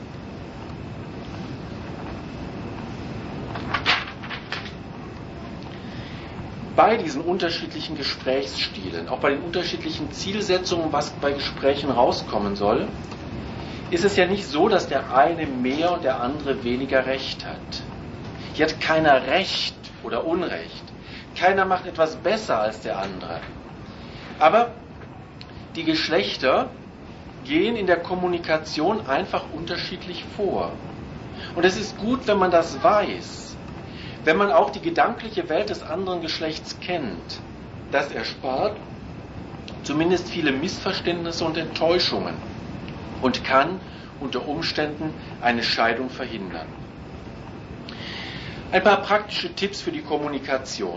Bei diesen unterschiedlichen Gesprächsstilen, auch bei den unterschiedlichen Zielsetzungen, was bei Gesprächen rauskommen soll, ist es ja nicht so, dass der eine mehr und der andere weniger Recht hat. Hier hat keiner Recht oder Unrecht. Keiner macht etwas besser als der andere. Aber die Geschlechter gehen in der Kommunikation einfach unterschiedlich vor. Und es ist gut, wenn man das weiß. Wenn man auch die gedankliche Welt des anderen Geschlechts kennt. Das erspart zumindest viele Missverständnisse und Enttäuschungen und kann unter Umständen eine Scheidung verhindern. Ein paar praktische Tipps für die Kommunikation.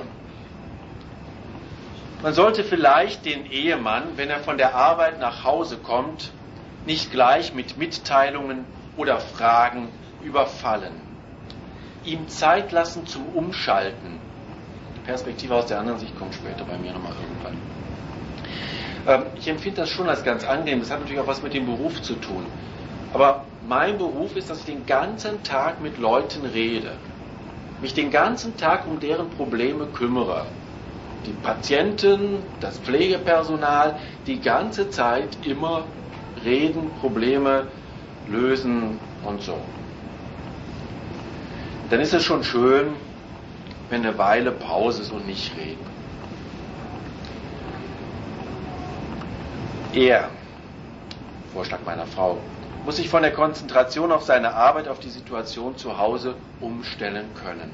Man sollte vielleicht den Ehemann, wenn er von der Arbeit nach Hause kommt, nicht gleich mit Mitteilungen oder Fragen überfallen. Ihm Zeit lassen zum Umschalten. Die Perspektive aus der anderen Sicht kommt später bei mir nochmal irgendwann. Ähm, ich empfinde das schon als ganz angenehm. Das hat natürlich auch was mit dem Beruf zu tun. Aber mein Beruf ist, dass ich den ganzen Tag mit Leuten rede, mich den ganzen Tag um deren Probleme kümmere. Die Patienten, das Pflegepersonal, die ganze Zeit immer reden, Probleme lösen und so. Dann ist es schon schön, wenn eine Weile Pause ist und nicht reden. Er, Vorschlag meiner Frau, muss sich von der Konzentration auf seine Arbeit auf die Situation zu Hause umstellen können.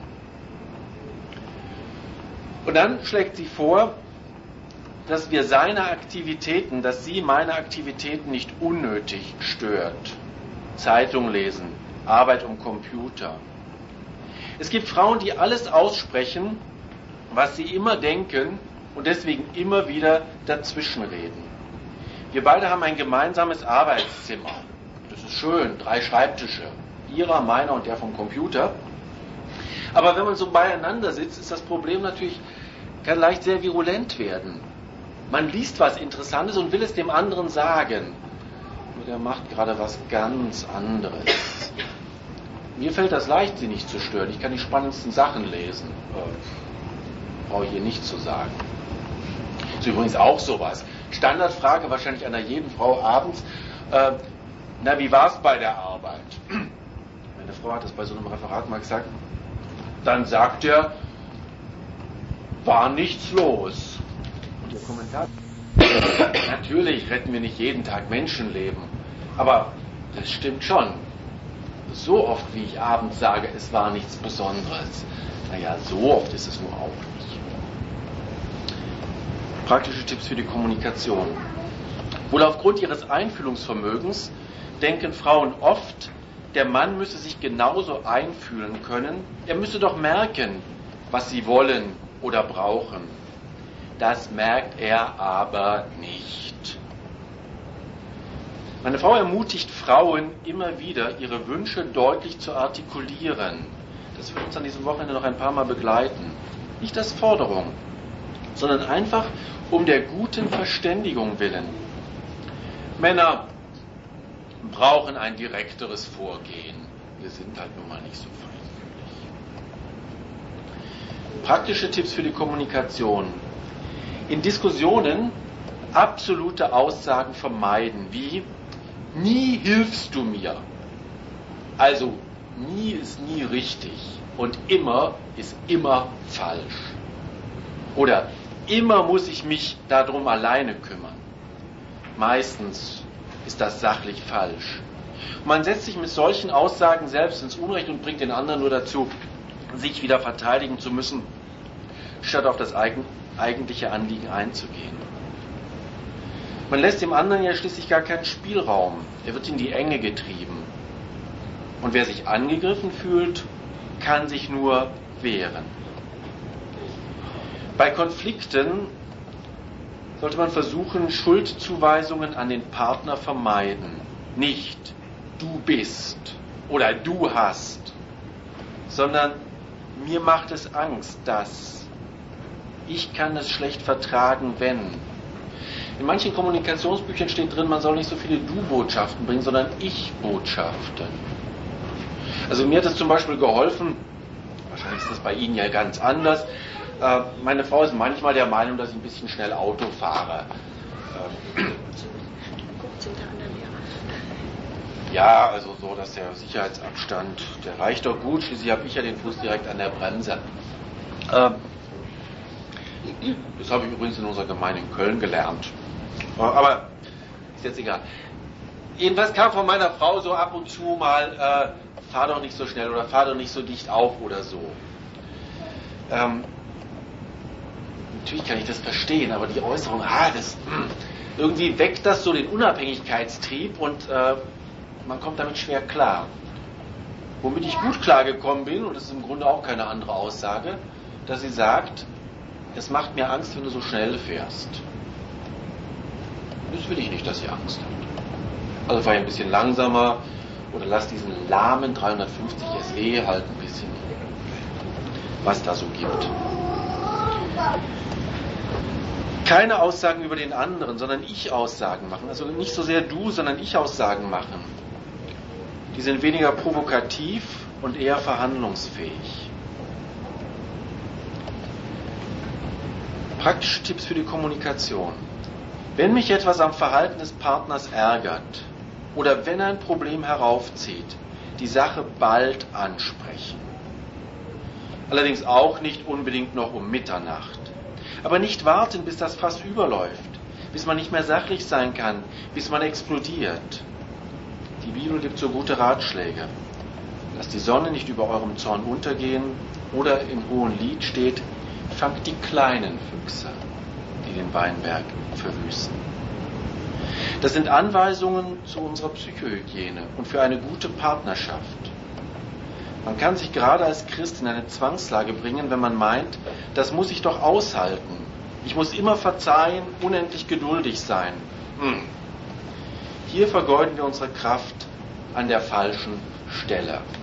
Und dann schlägt sie vor, dass wir seine Aktivitäten, dass sie meine Aktivitäten nicht unnötig stört. Zeitung lesen, Arbeit am Computer. Es gibt Frauen, die alles aussprechen, was sie immer denken und deswegen immer wieder dazwischenreden. Wir beide haben ein gemeinsames Arbeitszimmer. Das ist schön, drei Schreibtische. Ihrer, meiner und der vom Computer. Aber wenn man so beieinander sitzt, ist das Problem natürlich, kann leicht sehr virulent werden. Man liest was Interessantes und will es dem anderen sagen. Nur der macht gerade was ganz anderes. Mir fällt das leicht, sie nicht zu stören. Ich kann die spannendsten Sachen lesen. Äh, brauche ich hier nicht zu sagen. Das ist übrigens auch sowas. Standardfrage wahrscheinlich einer jeden Frau abends. Äh, na, wie war es bei der Arbeit? Meine Frau hat das bei so einem Referat mal gesagt. Dann sagt er, war nichts los. Und der Kommentar, natürlich retten wir nicht jeden Tag Menschenleben, aber das stimmt schon. So oft, wie ich abends sage, es war nichts Besonderes. Naja, so oft ist es nur auch nicht. Praktische Tipps für die Kommunikation. Wohl aufgrund ihres Einfühlungsvermögens denken Frauen oft, der Mann müsse sich genauso einfühlen können, er müsse doch merken, was sie wollen oder brauchen. Das merkt er aber nicht. Meine Frau ermutigt Frauen immer wieder, ihre Wünsche deutlich zu artikulieren. Das wird uns an diesem Wochenende noch ein paar Mal begleiten. Nicht als Forderung, sondern einfach um der guten Verständigung willen. Männer brauchen ein direkteres Vorgehen. Wir sind halt nun mal nicht so feinfühlig. Praktische Tipps für die Kommunikation. In Diskussionen absolute Aussagen vermeiden, wie nie hilfst du mir. Also nie ist nie richtig und immer ist immer falsch. Oder immer muss ich mich darum alleine kümmern. Meistens ist das sachlich falsch. Man setzt sich mit solchen Aussagen selbst ins Unrecht und bringt den anderen nur dazu, sich wieder verteidigen zu müssen, statt auf das eigen, eigentliche Anliegen einzugehen. Man lässt dem anderen ja schließlich gar keinen Spielraum. Er wird in die Enge getrieben. Und wer sich angegriffen fühlt, kann sich nur wehren. Bei Konflikten sollte man versuchen, Schuldzuweisungen an den Partner vermeiden. Nicht du bist oder du hast, sondern mir macht es Angst, dass ich kann es schlecht vertragen, wenn. In manchen Kommunikationsbüchern steht drin, man soll nicht so viele Du-Botschaften bringen, sondern Ich-Botschaften. Also mir hat es zum Beispiel geholfen, wahrscheinlich ist das bei Ihnen ja ganz anders, äh, meine Frau ist manchmal der Meinung, dass ich ein bisschen schnell Auto fahre. Ähm, ja, also so, dass der Sicherheitsabstand, der reicht doch gut, schließlich habe ich ja den Fuß direkt an der Bremse. Ähm, das habe ich übrigens in unserer Gemeinde in Köln gelernt. Aber ist jetzt egal. Jedenfalls kam von meiner Frau so ab und zu mal, äh, fahr doch nicht so schnell oder fahr doch nicht so dicht auf oder so. Ähm, natürlich kann ich das verstehen, aber die Äußerung, ah, das, mh, irgendwie weckt das so den Unabhängigkeitstrieb und äh, man kommt damit schwer klar. Womit ich gut klargekommen bin, und das ist im Grunde auch keine andere Aussage, dass sie sagt, es macht mir Angst, wenn du so schnell fährst. Das will ich nicht, dass ihr Angst habt. Also fahr ich ein bisschen langsamer oder lass diesen lahmen dreihundertfünfzig S E halt ein bisschen, was da so gibt. Keine Aussagen über den anderen, sondern Ich-Aussagen machen. Also nicht so sehr du, sondern Ich-Aussagen machen. Die sind weniger provokativ und eher verhandlungsfähig. Praktische Tipps für die Kommunikation. Wenn mich etwas am Verhalten des Partners ärgert oder wenn er ein Problem heraufzieht, die Sache bald ansprechen. Allerdings auch nicht unbedingt noch um Mitternacht. Aber nicht warten, bis das Fass überläuft, bis man nicht mehr sachlich sein kann, bis man explodiert. Die Bibel gibt so gute Ratschläge. Lasst die Sonne nicht über eurem Zorn untergehen oder im hohen Lied steht, fangt die kleinen Füchse, die den Weinberg verwüsten. Das sind Anweisungen zu unserer Psychohygiene und für eine gute Partnerschaft. Man kann sich gerade als Christ in eine Zwangslage bringen, wenn man meint, das muss ich doch aushalten. Ich muss immer verzeihen, unendlich geduldig sein. Hm. Hier vergeuden wir unsere Kraft an der falschen Stelle.